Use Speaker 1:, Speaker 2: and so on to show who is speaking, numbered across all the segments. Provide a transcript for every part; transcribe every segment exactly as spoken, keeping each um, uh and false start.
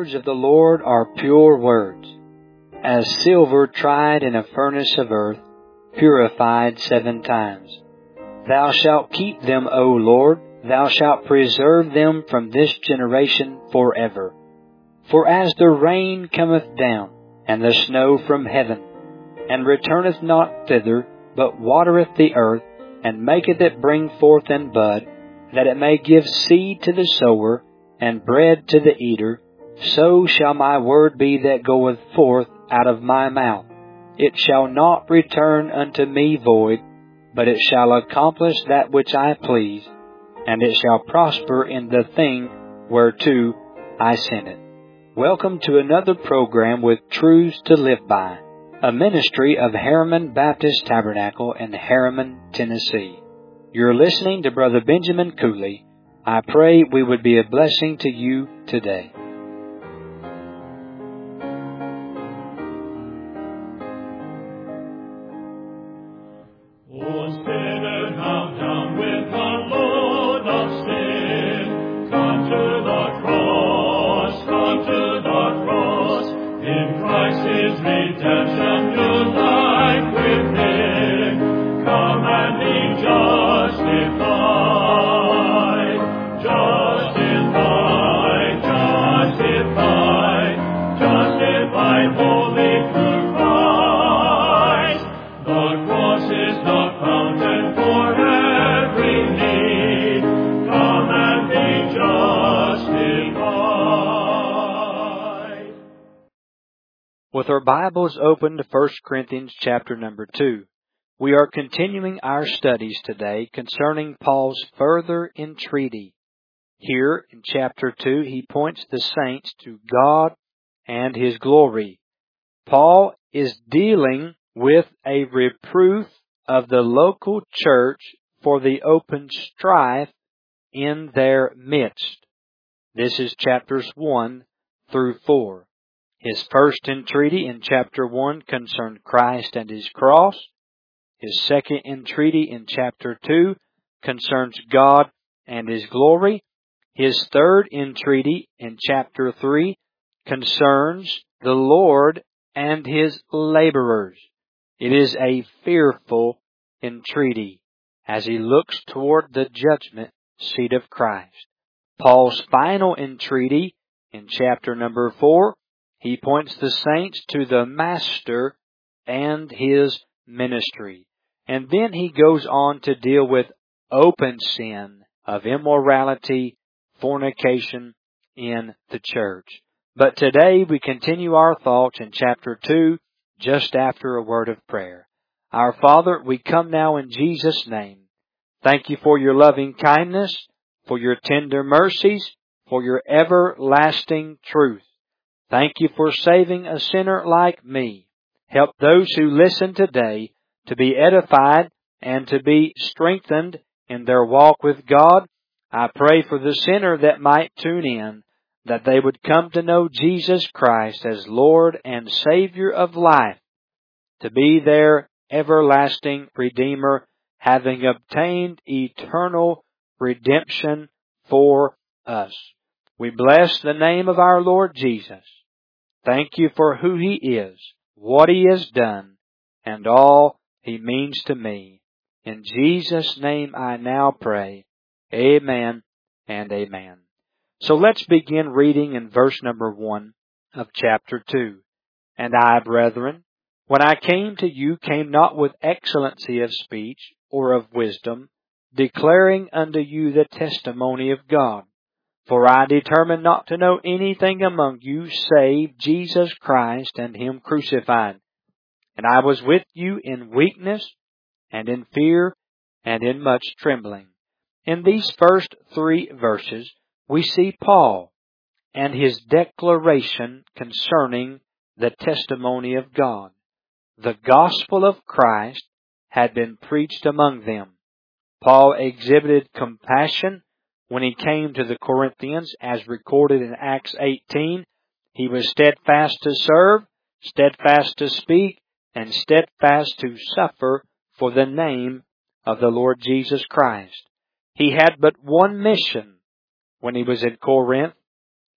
Speaker 1: words of the Lord are pure words, as silver tried in a furnace of earth, purified seven times. Thou shalt keep them, O Lord, thou shalt preserve them from this generation forever. For as the rain cometh down, and the snow from heaven, and returneth not thither, but watereth the earth, and maketh it bring forth and bud, that it may give seed to the sower, and bread to the eater, so shall my word be that goeth forth out of my mouth. It shall not return unto me void, but it shall accomplish that which I please, and it shall prosper in the thing whereto I sent it. Welcome to another program with Truths to Live By, a ministry of Harriman Baptist Tabernacle in Harriman, Tennessee. You're listening to Brother Benjamin Cooley. I pray we would be a blessing to you today. With our Bibles open to First Corinthians chapter number two, we are continuing our studies today concerning Paul's further entreaty. Here in chapter two, he points the saints to God and His glory. Paul is dealing with a reproof of the local church for the open strife in their midst. This is chapters one through four. His first entreaty in chapter one concerned Christ and His cross. His second entreaty in chapter two concerns God and His glory. His third entreaty in chapter three concerns the Lord and His laborers. It is a fearful entreaty as he looks toward the judgment seat of Christ. Paul's final entreaty in chapter number four, he points the saints to the Master and His ministry. And then he goes on to deal with open sin of immorality, fornication in the church. But today we continue our thoughts in chapter two, just after a word of prayer. Our Father, we come now in Jesus' name. Thank you for your loving kindness, for your tender mercies, for your everlasting truth. Thank you for saving a sinner like me. Help those who listen today to be edified and to be strengthened in their walk with God. I pray for the sinner that might tune in, that they would come to know Jesus Christ as Lord and Savior of life, to be their everlasting Redeemer, having obtained eternal redemption for us. We bless the name of our Lord Jesus. Thank you for who He is, what He has done, and all He means to me. In Jesus' name I now pray. Amen and amen. So let's begin reading in verse number one of chapter two. And I, brethren, when I came to you, came not with excellency of speech or of wisdom, declaring unto you the testimony of God. For I determined not to know anything among you save Jesus Christ and Him crucified. And I was with you in weakness and in fear and in much trembling. In these first three verses, we see Paul and his declaration concerning the testimony of God. The gospel of Christ had been preached among them. Paul exhibited compassion when he came to the Corinthians, as recorded in Acts eighteen. He was steadfast to serve, steadfast to speak, and steadfast to suffer for the name of the Lord Jesus Christ. He had but one mission when he was at Corinth,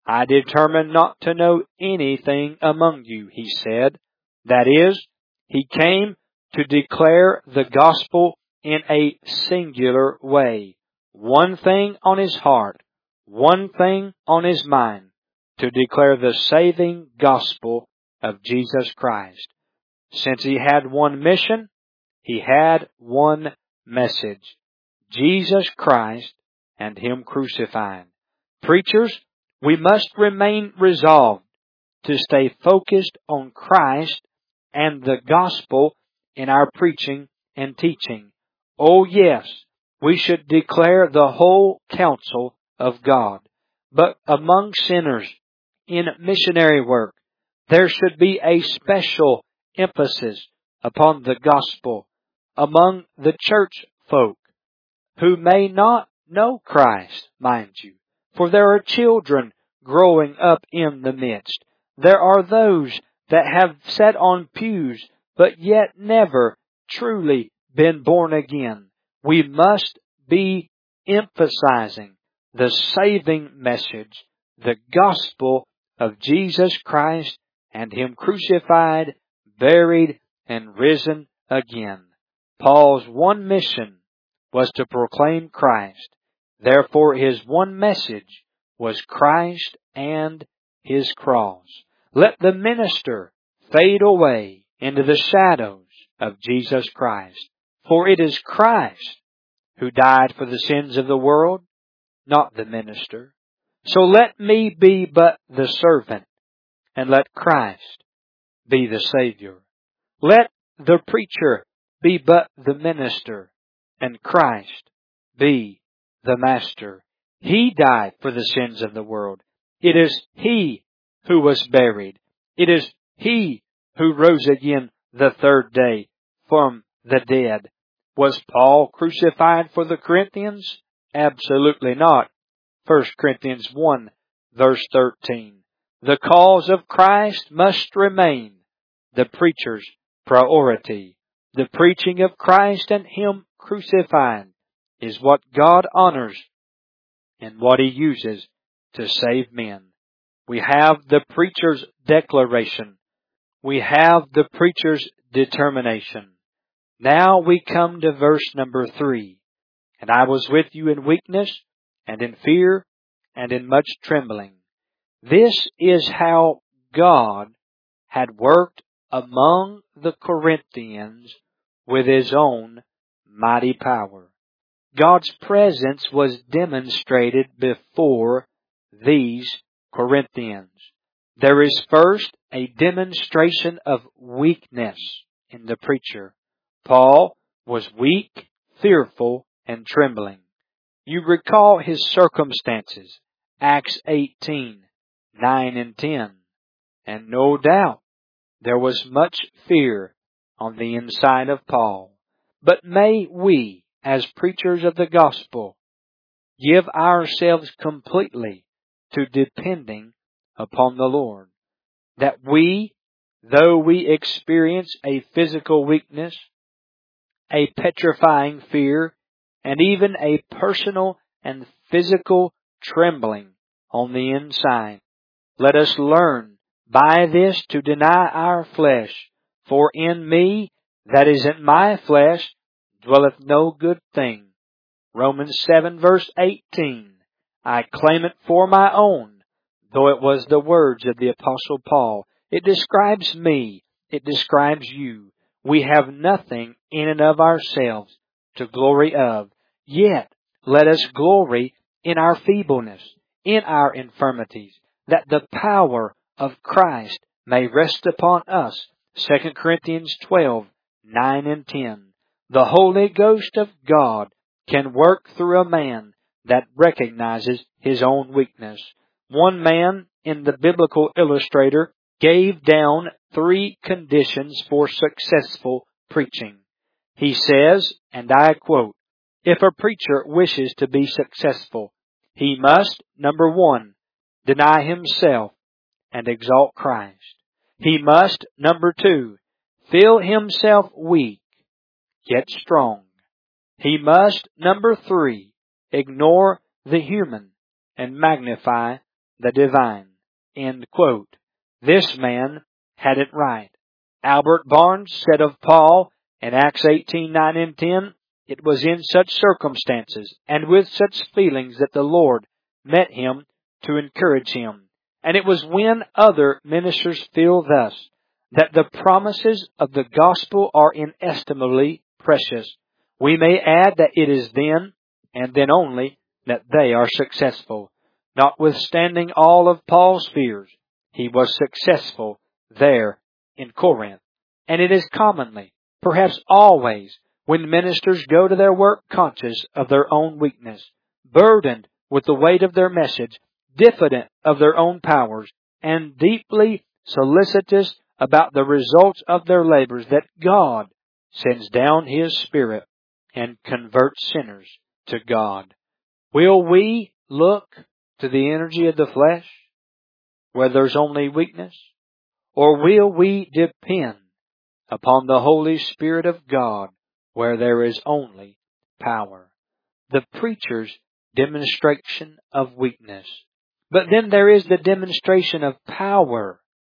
Speaker 1: I determined not to know anything among you, he said. That is, he came to declare the gospel in a singular way. One thing on his heart, one thing on his mind, to declare the saving gospel of Jesus Christ. Since he had one mission, he had one message. Jesus Christ and Him crucified. Preachers, we must remain resolved to stay focused on Christ and the gospel in our preaching and teaching. Oh yes, we should declare the whole counsel of God. But among sinners in missionary work, there should be a special emphasis upon the gospel among the church folk who may not know Christ, mind you. For there are children growing up in the midst. There are those that have sat on pews but yet never truly been born again. We must be emphasizing the saving message, the gospel of Jesus Christ and Him crucified, buried, and risen again. Paul's one mission was to proclaim Christ. Therefore, his one message was Christ and His cross. Let the minister fade away into the shadows of Jesus Christ. For it is Christ who died for the sins of the world, not the minister. So let me be but the servant, and let Christ be the Savior. Let the preacher be but the minister, and Christ be the Master. He died for the sins of the world. It is He who was buried. It is He who rose again the third day from the dead. Was Paul crucified for the Corinthians? Absolutely not. First Corinthians one, verse thirteen. The cause of Christ must remain the preacher's priority. The preaching of Christ and Him crucified is what God honors and what He uses to save men. We have the preacher's declaration. We have the preacher's determination. Now we come to verse number three. And I was with you in weakness and in fear and in much trembling. This is how God had worked among the Corinthians with His own mighty power. God's presence was demonstrated before these Corinthians. There is first a demonstration of weakness in the preacher. Paul was weak, fearful, and trembling. You recall his circumstances, Acts eighteen, nine and ten. And no doubt there was much fear on the inside of Paul. But may we, as preachers of the gospel, give ourselves completely to depending upon the Lord. That we, though we experience a physical weakness, a petrifying fear, and even a personal and physical trembling on the inside, let us learn by this to deny our flesh. For in me, that is in my flesh, dwelleth no good thing. Romans seven verse eighteen. I claim it for my own, though it was the words of the Apostle Paul. It describes me. It describes you. We have nothing in and of ourselves to glory of. Yet, let us glory in our feebleness, in our infirmities, that the power of Christ may rest upon us. Second Corinthians twelve, nine and ten. The Holy Ghost of God can work through a man that recognizes his own weakness. One man in the biblical illustrator gave down three conditions for successful preaching. He says, and I quote, if a preacher wishes to be successful, he must, number one, deny himself and exalt Christ. He must, number two, feel himself weak, yet strong. He must, number three, ignore the human and magnify the divine." End quote. This man had it right. Albert Barnes said of Paul in Acts eighteen, nine and ten, "It was in such circumstances and with such feelings that the Lord met him to encourage him. And it was when other ministers feel thus, that the promises of the gospel are inestimably precious. We may add that it is then, and then only, that they are successful. Notwithstanding all of Paul's fears, he was successful there in Corinth. And it is commonly, perhaps always, when ministers go to their work conscious of their own weakness, burdened with the weight of their message, diffident of their own powers, and deeply solicitous about the results of their labors, that God sends down His Spirit and converts sinners to God. Will we look to the energy of the flesh where there's only weakness? Or will we depend upon the Holy Spirit of God where there is only power? The preacher's demonstration of weakness. But then there is the demonstration of power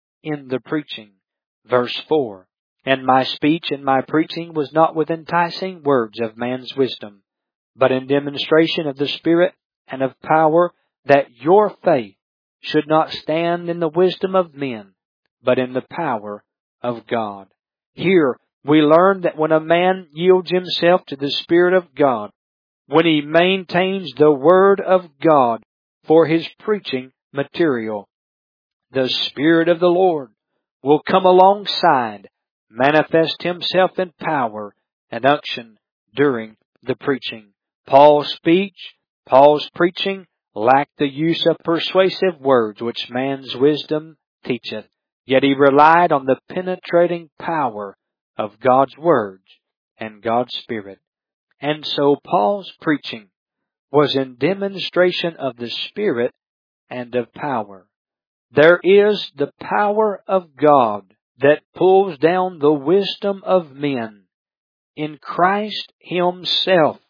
Speaker 1: in the preaching. Verse four, "And my speech and my preaching was not with enticing words of man's wisdom, but in demonstration of the Spirit and of power, that your faith should not stand in the wisdom of men, but in the power of God." Here we learn that when a man yields himself to the Spirit of God, when he maintains the Word of God for his preaching material, the Spirit of the Lord will come alongside, manifest Himself in power and unction during the preaching. Paul's speech, Paul's preaching, lacked the use of persuasive words which man's wisdom teacheth, yet he relied on the penetrating power of God's words and God's Spirit. And so Paul's preaching was in demonstration of the Spirit and of power. There is the power of God that pulls down the wisdom of men. In Christ Himself,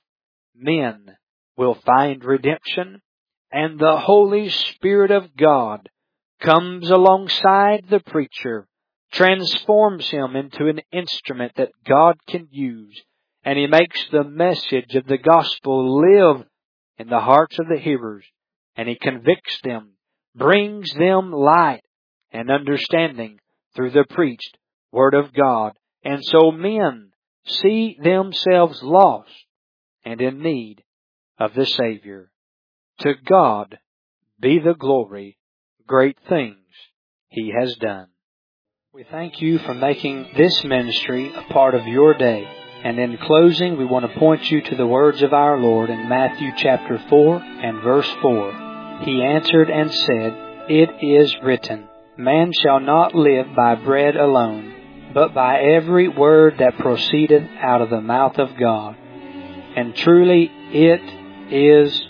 Speaker 1: men will find redemption, and the Holy Spirit of God comes alongside the preacher, transforms him into an instrument that God can use, and He makes the message of the gospel live in the hearts of the hearers, and He convicts them, brings them light and understanding through the preached Word of God. And so men see themselves lost and in need of the Savior. To God be the glory, great things He has done. We thank you for making this ministry a part of your day. And in closing, we want to point you to the words of our Lord in Matthew chapter four and verse four. He answered and said, "It is written, Man shall not live by bread alone, but by every word that proceedeth out of the mouth of God." And truly it is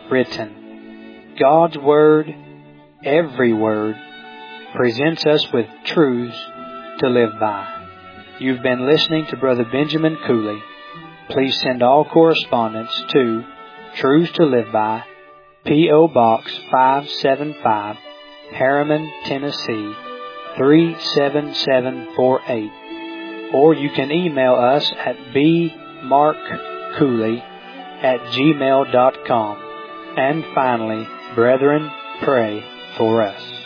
Speaker 1: written. God's Word, every word, presents us with truths to live by. You've been listening to Brother Benjamin Cooley. Please send all correspondence to Truths to Live By, P O Box five seven five, Harriman, Tennessee three seven seven four eight. Or you can email us at b mark cooley at gmail dot com. And finally, brethren, pray for us.